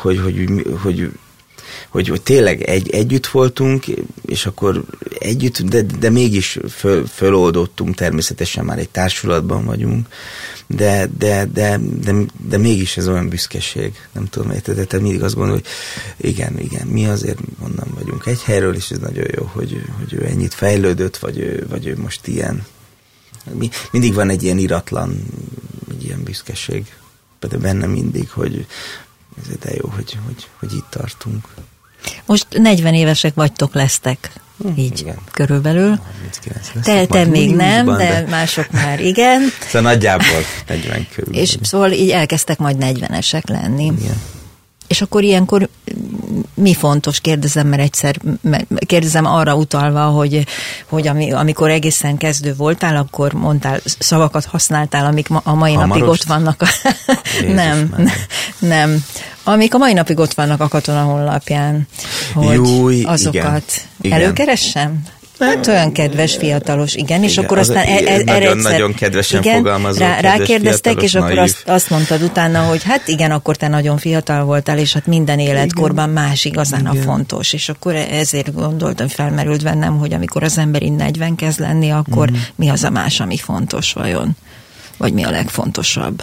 hogy tényleg együtt voltunk, és akkor együtt, de mégis föloldottunk, természetesen már egy társulatban vagyunk, de mégis ez olyan büszkeség, nem tudom, tehát mindig azt gondolom, hogy igen, mi azért onnan vagyunk egy helyről, és ez nagyon jó, hogy ő ennyit fejlődött, vagy ő most ilyen. Mindig van egy ilyen iratlan, egy ilyen büszkeség, de benne mindig, hogy de jó, hogy itt tartunk. Most 40 évesek vagytok, így igen. Körülbelül. 39 te még nem, de mások már igen. Szóval nagyjából 40 körül. És szóval így elkezdtek majd 40-esek lenni. Igen. És akkor ilyenkor mi fontos, kérdezem arra utalva, hogy amikor egészen kezdő voltál, akkor mondtál, szavakat használtál, amik a mai napig ott vannak. Nem. Amik a mai napig ott vannak a Katona honlapján, hogy azokat előkeressem? Hát olyan kedves, fiatalos, igen, és akkor aztán nagyon kedvesen fogalmazol. Rákérdeztek, és akkor azt mondtad utána, hogy hát igen, akkor te nagyon fiatal voltál, és hát minden életkorban más igazán a fontos, és akkor ezért gondoltam, felmerült bennem, hogy amikor az ember 40 kezd lenni, akkor mi az a más, ami fontos vajon? Vagy mi a legfontosabb?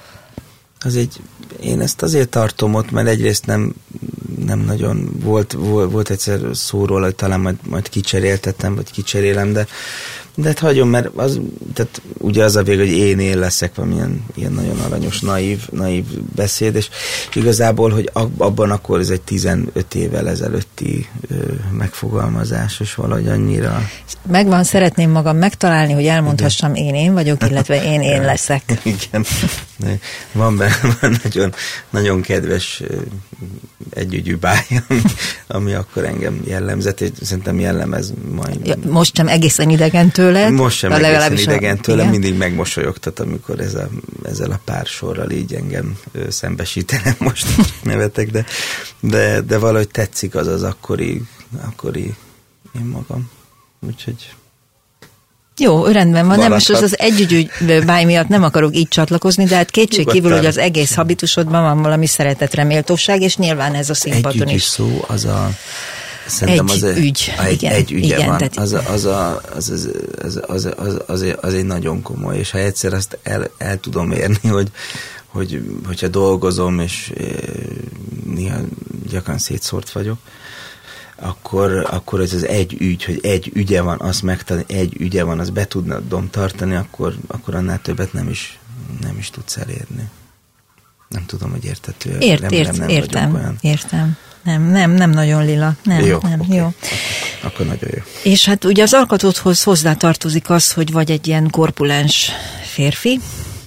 Én ezt azért tartom ott, mert egyrészt nem nagyon volt egyszer szó róla, hogy talán majd kicseréltetem, vagy kicserélem, de hát hagyom, mert tehát ugye az a vég, hogy én leszek, valamilyen ilyen nagyon aranyos, naív beszéd, és igazából, hogy abban akkor ez egy 15 évvel ezelőtti megfogalmazás, és valahogy annyira... Megvan, szeretném magam megtalálni, hogy elmondhassam, én vagyok, illetve én leszek. Igen. Van nagyon, nagyon kedves együgyű báj, ami akkor engem jellemzett, és szerintem jellemez majd. Ja, most sem egészen idegen tőle. Most sem egészen idegen tőle, mindig megmosolyogtat, amikor ezzel a pár sorral így engem szembesítenem, most nevetek, de valahogy tetszik az akkori én magam. Úgyhogy... Jó, rendben van, nem, és az együgyű báj miatt nem akarok így csatlakozni, de hát kétségkívül, hogy az egész habitusodban van valami szeretetreméltóság, és nyilván ez a színpadon is. Együgyű szó, az a... Egy ügye van. Az egy nagyon komoly, és ha egyszer azt el tudom érni, hogyha dolgozom, és néha gyakran szétszórt vagyok, akkor ez az egy ügy, hogy egy ügye van, azt megtalálni, egy ügye van, azt be tudnom tartani, akkor annál többet nem is tudsz elérni. Nem tudom, hogy érthető. Értem. Nem nagyon lila. Jó. Jó. Akkor nagyon jó. És hát ugye az alkatodhoz hozzátartozik az, hogy vagy egy ilyen korpulens férfi,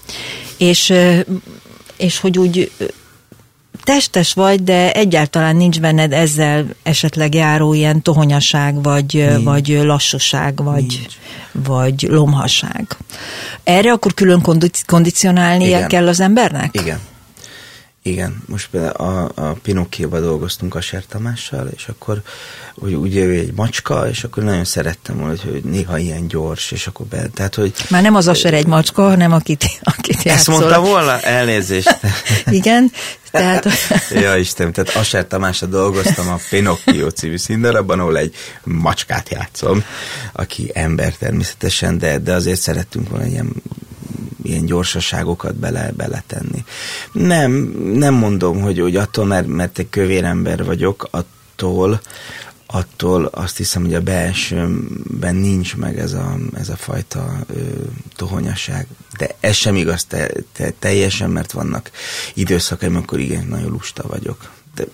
és hogy úgy testes vagy, de egyáltalán nincs benned ezzel esetleg járó ilyen tohonyaság, vagy lassúság, vagy lomhaság. Erre akkor külön kondicionálnia kell az embernek? Igen. Most például a Pinocchioba dolgoztunk Ascher Tamással, és akkor ugye ő egy macska, és akkor nagyon szerettem volna, hogy néha ilyen gyors, és akkor tehát, hogy... Már nem az Ascher egy macska, hanem akit játszol. Ezt mondtam volna? Elnézést. Igen, tehát... Ja, Istenem, tehát Ascher Tamással dolgoztam a Pinocchio című színdarabban, ahol egy macskát játszom, aki ember természetesen, de azért szerettünk volna ilyen gyorsaságokat beletenni. Nem mondom, hogy attól, mert egy kövér ember vagyok, attól azt hiszem, hogy a belsőmben nincs meg ez a fajta tohonyaság. De ez sem igaz teljesen, mert vannak időszakaim, amikor igen, nagyon lusta vagyok.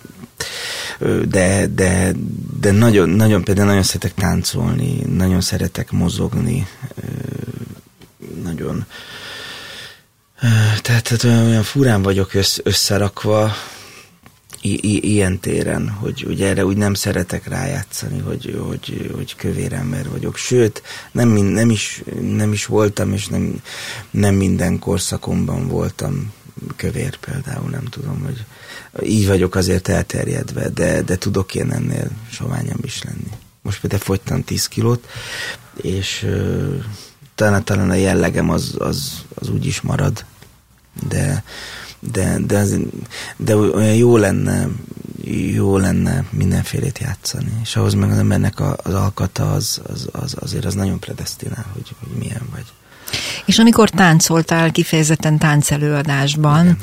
De nagyon például nagyon szeretek táncolni, nagyon szeretek mozogni, nagyon... Tehát olyan furán vagyok összerakva ilyen téren, hogy erre úgy nem szeretek rájátszani, hogy kövér ember vagyok. Sőt, nem is voltam, és nem minden korszakomban voltam kövér például, nem tudom, hogy így vagyok azért elterjedve, de tudok én ennél soványabb is lenni. Most például fogytam 10 kilót, és talán a jellegem az úgy is marad, de olyan jó lenne mindenfélét játszani, és ahhoz meg az embernek az alkata azért az nagyon predesztinál, hogy milyen vagy. És amikor táncoltál kifejezetten táncelőadásban, igen,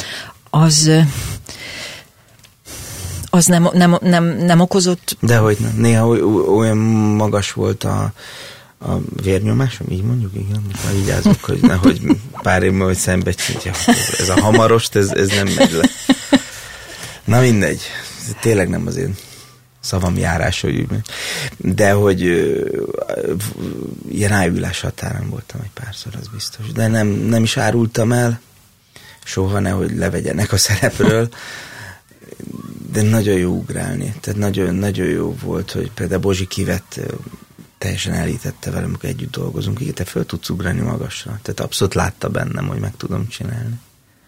az nem okozott? Dehogy nem. Néha olyan magas volt a vérnyomásom, így mondjuk, igen, most már vigyázok, hogy nehogy pár évben, hogy szembe csintja. Ez a hamarost, ez nem megy le. Na mindegy, tényleg nem az én szavam járás, hogy de hogy ilyen ájulás határán voltam egy párszor, az biztos. De nem is árultam el, soha nehogy levegyenek a szerepről, de nagyon jó ugrálni. Tehát nagyon jó volt, hogy például Bozsi kivett, teljesen elítette velem, amikor együtt dolgozunk. Igen, te föl tudsz ugrani magasra. Tehát abszolút látta bennem, hogy meg tudom csinálni.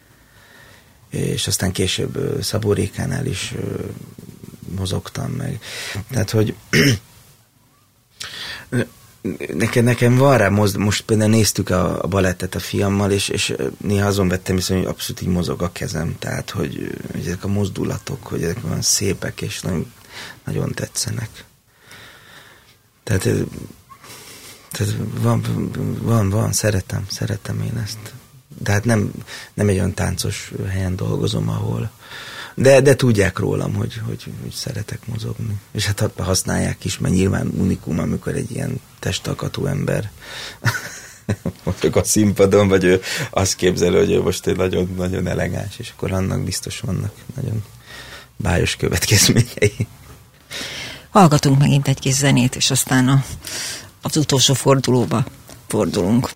És aztán később Szabó Rékánál is mozogtam meg. Tehát, hogy nekem van rá, most például néztük a balettet a fiammal, és néha azon vettem viszont, hogy abszolút így mozog a kezem. Tehát, hogy ezek a mozdulatok, hogy ezek olyan szépek, és nagyon tetszenek. Tehát van, szeretem én ezt. De hát nem egy olyan táncos helyen dolgozom, ahol... De tudják rólam, hogy szeretek mozogni. És hát használják is, mert nyilván unikum, amikor egy ilyen testalkatú ember mondjuk a színpadon, vagy ő azt képzeli, hogy ő most egy nagyon, nagyon elegáns, és akkor annak biztos vannak nagyon bájos következményei. Hallgatunk megint egy kis zenét, és aztán az utolsó fordulóba fordulunk.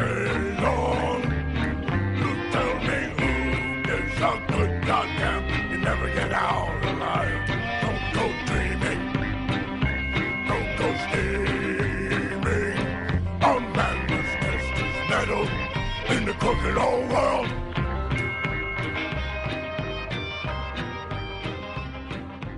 a good goddamn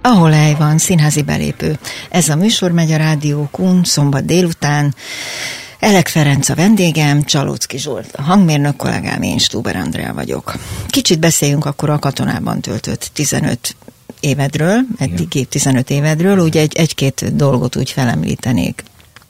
Ahol hely van, színházi belépő. Ez a műsor megy a Rádió Kun szombat délután. Elek Ferenc a vendégem, Csalóczky Zsolt a hangmérnök kollégám, én Stuber Andrea vagyok. Kicsit beszéljünk akkor a katonában töltött 15 évedről, eddigi 15 évedről, úgy egy-két dolgot úgy felemlítenék.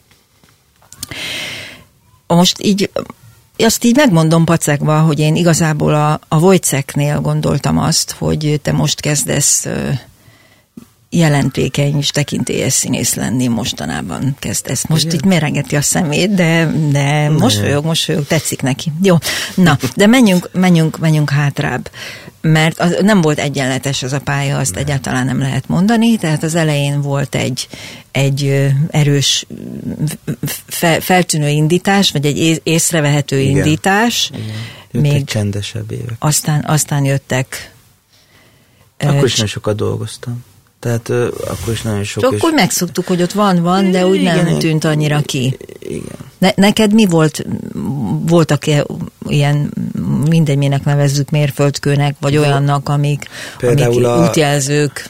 Most így, azt így megmondom pacekba, hogy én igazából a Wojciechnél gondoltam azt, hogy te most kezdesz jelentékeny és tekintélyes színész lenni, mostanában kezdesz. Most így merengeti a szemét, de mosolyog, tetszik neki. Jó, na, de menjünk hátrább, mert nem volt egyenletes az a pálya, azt egyáltalán nem lehet mondani, tehát az elején volt egy erős, feltűnő indítás, vagy egy észrevehető indítás. Igen. Jöttek csendesebb évek. Aztán jöttek... Akkor is nagyon sokat dolgoztam. Tehát akkor is nagyon sok... Akkor megszoktuk, hogy ott van, de úgy igen, nem tűnt annyira ki. Igen. Neked mi voltak ilyen, mindegy, minek nevezzük mérföldkőnek, vagy olyannak, amik útjelzők?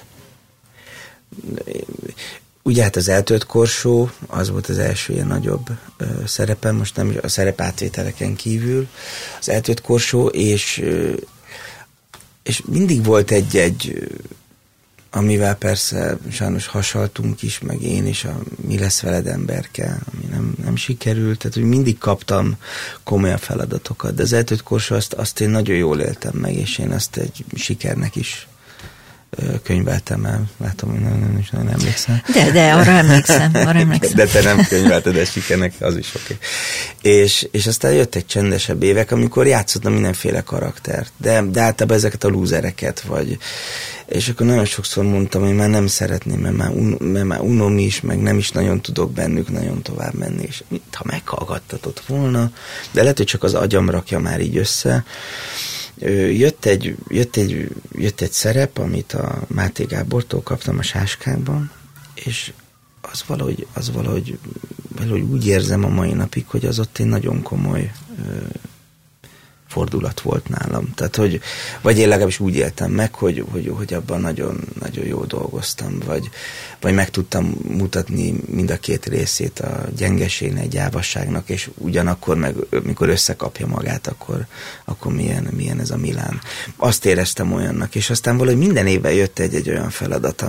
Ugye hát az Eltölt korsó, az volt az első ilyen nagyobb szerepem, most nem a szerepátvételeken kívül. Az Eltölt korsó, és mindig volt egy amivel persze sajnos hasaltunk is, meg én is, a Mi lesz veled emberke, ami nem sikerült, tehát hogy mindig kaptam komolyabb feladatokat, de az Eltölt korsó azt én nagyon jól éltem meg, és én azt egy sikernek is könyveltem el. Látom, hogy nem emlékszem. De arra emlékszem. De te nem könyvelted el sikernek, az is oké. És aztán jöttek csendesebb évek, amikor játszottam mindenféle karaktert, de általában ezeket a lúzereket, vagy... És akkor nagyon sokszor mondtam, hogy már nem szeretném, mert már unom is, meg nem is nagyon tudok bennük nagyon tovább menni, és ha meghallgattatott volna, de lehet, hogy csak az agyam rakja már így össze. Jött egy szerep, amit a Máté Gábortól kaptam a Sáskákban, és az valahogy úgy érzem a mai napig, hogy az ott egy nagyon komoly fordulat volt nálam. Tehát, vagy én legalábbis úgy éltem meg, hogy abban nagyon, nagyon jól dolgoztam, vagy meg tudtam mutatni mind a két részét a gyengeségnek, gyávasságnak, és ugyanakkor meg, mikor összekapja magát, akkor milyen ez a Milán. Azt éreztem olyannak, és aztán valahogy minden évben jött egy olyan feladat,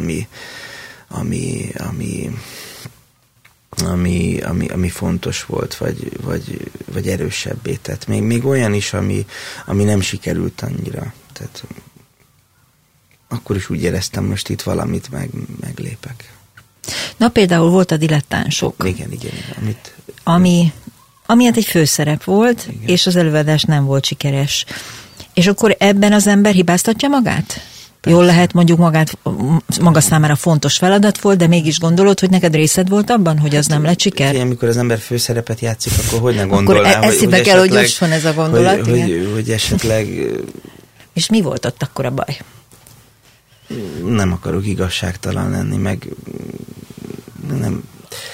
ami fontos volt, vagy erősebbé tett. Még olyan is, ami nem sikerült annyira. Tehát akkor is úgy éreztem, most itt valamit meglépek. Na például volt a Dilettánsok. Igen. Ami hát egy főszerep volt, igen. És az előadás nem volt sikeres. És akkor ebben az ember hibáztatja magát? Persze. Jól lehet, mondjuk maga számára fontos feladat volt, de mégis gondolod, hogy neked részed volt abban, hogy az nem lett siker? Amikor az ember főszerepet játszik, akkor hogy ne gondolná, akkor eszébe kell, hogy jusson ez a gondolat. Hogy esetleg... És mi volt ott akkor a baj? Nem akarok igazságtalan lenni, meg nem...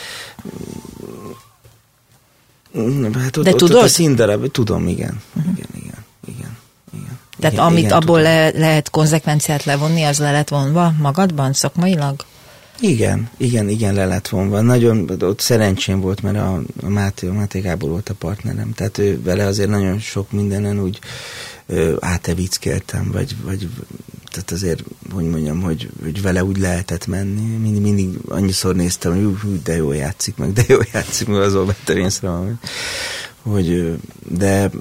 Hát de tudod? Ott a színdarab, tudom, igen. Igen. Tehát igen, amit igen, abból lehet konzekvenciát levonni, az le lett vonva magadban, szakmailag? Igen, le lett vonva. Nagyon, ott szerencsém volt, mert a Máté Gábor volt a partnerem, tehát ő vele azért nagyon sok mindenen úgy átevickeltem, vagy tehát azért, hogy mondjam, hogy vele úgy lehetett menni. Mindig annyiszor néztem, hogy de jól játszik, meg azon vettem észre, de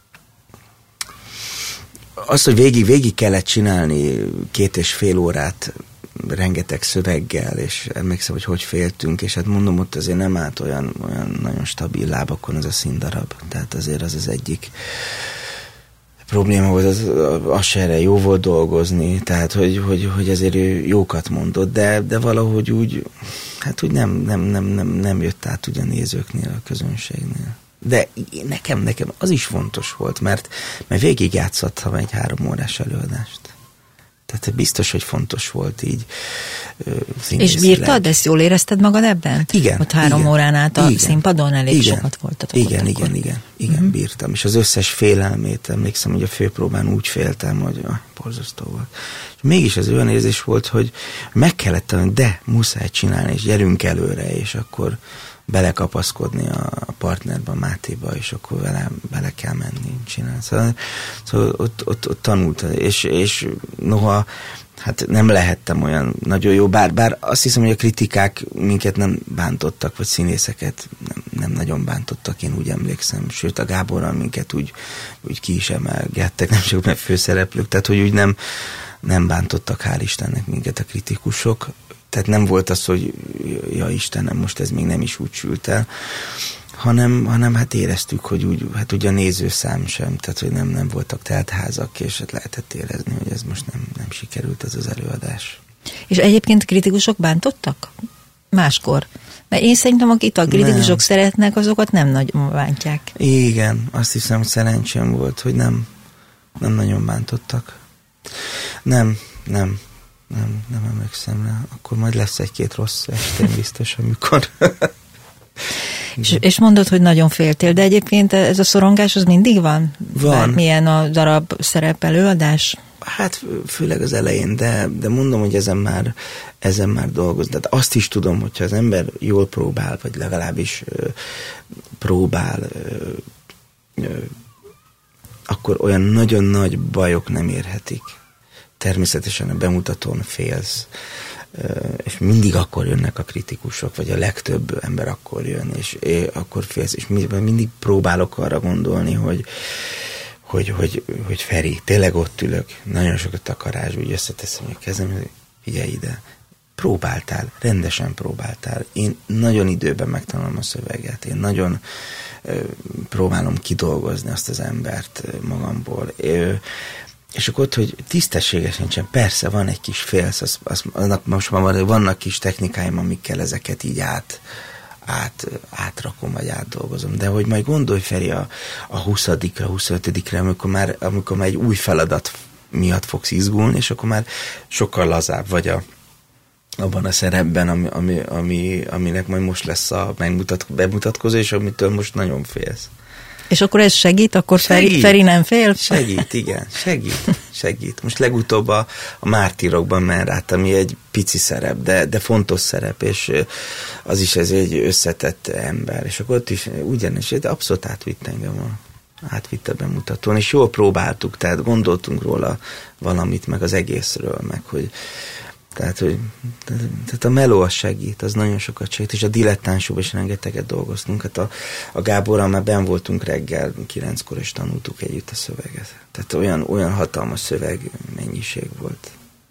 azt, hogy végig kellett csinálni 2,5 órát rengeteg szöveggel, és emlékszem, hogy féltünk, és hát mondom, ott azért nem állt olyan nagyon stabil lábakon az a színdarab. Tehát azért az egyik probléma volt, az se erre jó volt dolgozni, tehát hogy azért ő jókat mondott, de valahogy úgy, hát úgy nem jött át ugye a nézőknél, a közönségnél. De nekem az is fontos volt, mert végig játszottam egy 3 órás előadást. Tehát biztos, hogy fontos volt így És bírtad? Ezt jól érezted magad ebben? Igen. Ott 3 órán át a színpadon elég sokat voltatok. Igen, bírtam. És az összes félelmét emlékszem, hogy a főpróbán úgy féltem, hogy borzasztó volt. És mégis az olyan érzés volt, hogy meg kellett tanulni, de muszáj csinálni, és gyerünk előre, és akkor belekapaszkodni a partnerbe, a Mátéba, és akkor vele kell menni, csinálni. Szóval ott tanult, és noha hát nem lehettem olyan nagyon jó, bár azt hiszem, hogy a kritikák minket nem bántottak, vagy színészeket nem nagyon bántottak, én úgy emlékszem. Sőt, a Gáborral minket úgy ki is emelgettek, nem csak mert főszereplők, tehát hogy úgy nem bántottak, hál' Istennek minket a kritikusok. Tehát nem volt az, hogy ja Istenem, most ez még nem is úgy sült el, hanem hát éreztük, hogy úgy, hát ugye a nézőszám sem, tehát hogy nem voltak teltházak, és hát lehetett érezni, hogy ez most nem sikerült ez az előadás. És egyébként kritikusok bántottak? Máskor? Mert én szerintem, akit a kritikusok szeretnek, azokat nem nagyon bántják. Igen, azt hiszem, hogy szerencsém volt, hogy nem nagyon bántottak. Nem emlékszem rá. Akkor majd lesz 1-2 rossz estén biztos, amikor... És mondod, hogy nagyon féltél, de egyébként ez a szorongás az mindig van? Milyen a darab szerep előadás? Hát főleg az elején, de mondom, hogy ezen már dolgozom. De azt is tudom, hogyha az ember jól próbál, vagy legalábbis próbál, akkor olyan nagyon nagy bajok nem érhetik. Természetesen a bemutatón félsz, és mindig akkor jönnek a kritikusok, vagy a legtöbb ember akkor jön, és akkor félsz, és mindig próbálok arra gondolni, hogy Feri, tényleg ott ülök, nagyon sokat takarás, úgy összeteszem a kezem, hogy figyelj ide, próbáltál, rendesen próbáltál, én nagyon időben megtanulom a szöveget, én nagyon próbálom kidolgozni azt az embert magamból, és akkor ott, hogy tisztességes nincsen, persze van egy kis félsz, annak most már vannak kis technikáim, amikkel ezeket így átrakom, vagy átdolgozom. De hogy majd gondolj, Feri, a 20-ra, 25-re, amikor már egy új feladat miatt fogsz izgulni, és akkor már sokkal lazább vagy abban a szerepben, aminek majd most lesz a bemutatkozó, és amitől most nagyon félsz. És akkor ez segít? Akkor Feri nem fél? Segít, igen. Segít. Most legutóbb a Mártírokban ment át, ami egy pici szerep, de fontos szerep, és az is ez egy összetett ember. És akkor ott is ugyanis, de abszolút átvitt engem átvitt a bemutatón, és jól próbáltuk, tehát gondoltunk róla valamit, meg az egészről, meg hogy tehát a meló az segít, az nagyon sokat segít, és a dilettánsúban is rengeteget dolgoztunk. Hát a Gáborral már benn voltunk reggel 9-kor, és tanultuk együtt a szöveget. Tehát olyan hatalmas szöveg mennyiség volt.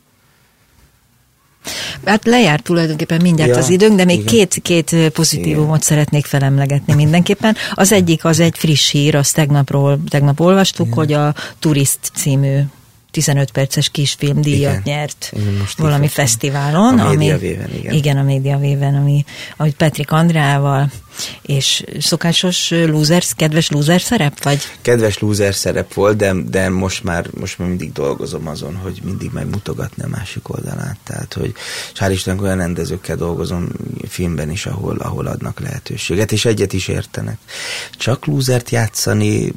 Hát lejárt tulajdonképpen mindjárt az időnk, de még két pozitívumot szeretnék felemlegetni mindenképpen. Az egyik az egy friss hír, azt tegnap olvastuk, hogy a Turist című 15 perces kisfilm díjat nyert valami fesztiválon. A Médiavéven, igen. Igen, a Médiavéven, amit Petrik Andrával, és szokásos kedves lúzer szerep, vagy? Kedves lúzer szerep volt, de most már mindig dolgozom azon, hogy mindig megmutogatni a másik oldalát. Tehát, hogy hál' Istennek olyan rendezőkkel dolgozom filmben is, ahol adnak lehetőséget, és egyet is értenek. Csak lúzert játszani,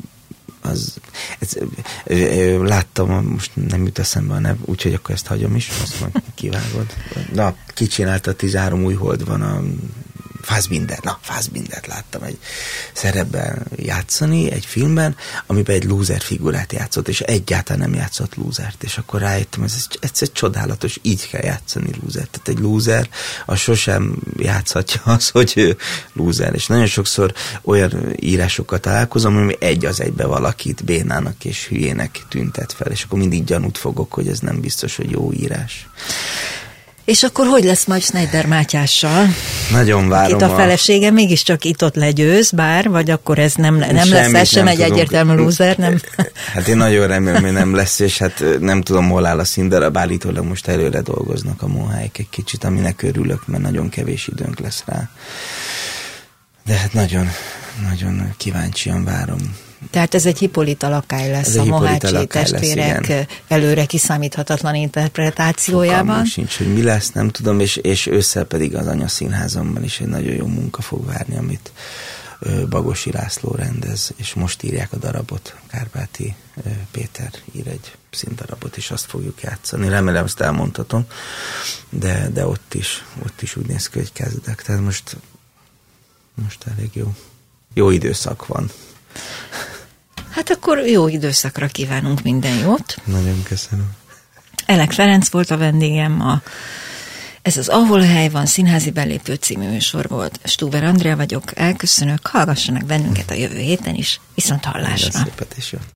láttam, most nem jut eszembe a nev, úgyhogy akkor ezt hagyom is, azt majd kivágod. Na, ki csinálta, 13 új hold van, a Fassbindert láttam egy szerepben játszani, egy filmben, amiben egy lúzer figurát játszott, és egyáltalán nem játszott lúzert, és akkor rájöttem, ez egy csodálatos, így kell játszani lúzert. Tehát egy lúzer, az sosem játszhatja az, hogy ő lúzer, és nagyon sokszor olyan írásokkal találkozom, ami egy az egybe valakit bénának és hülyének tüntet fel, és akkor mindig gyanút fogok, hogy ez nem biztos, hogy jó írás. És akkor hogy lesz majd Schneider Mátyással? Nagyon várom. Itt a felesége mégiscsak itt-ott legyőz, vagy akkor ez nem lesz, ez sem egy egyértelmű lúzer, nem? Hát én nagyon remélem, hogy nem lesz, és hát nem tudom, hol áll a színdarab, állítólag most előre dolgoznak a Moháik egy kicsit, aminek örülök, mert nagyon kevés időnk lesz rá. De hát nagyon, nagyon kíváncsian várom. Tehát ez egy Hippolyta lakály lesz a Mohácsi testvérek előre kiszámíthatatlan interpretációjában. Fogalmam sincs, hogy mi lesz, nem tudom, és ősszel pedig az Anyaszínházamban is egy nagyon jó munka fog várni, amit Bagosi László rendez, és most írják a darabot. Kárpáti Péter ír egy színdarabot, és azt fogjuk játszani. Remélem, ezt elmondhatom, de ott is úgy néz ki, hogy kezdek. Tehát most elég jó időszak van. Hát akkor jó időszakra kívánunk minden jót. Nagyon köszönöm. Elek Ferenc volt a vendégem ma. Ez az Ahol a hely van színházi belépő című műsor volt. Stuber Andrea vagyok, elköszönök, hallgassanak bennünket a jövő héten is. Viszont hallásra. Szépet és jó.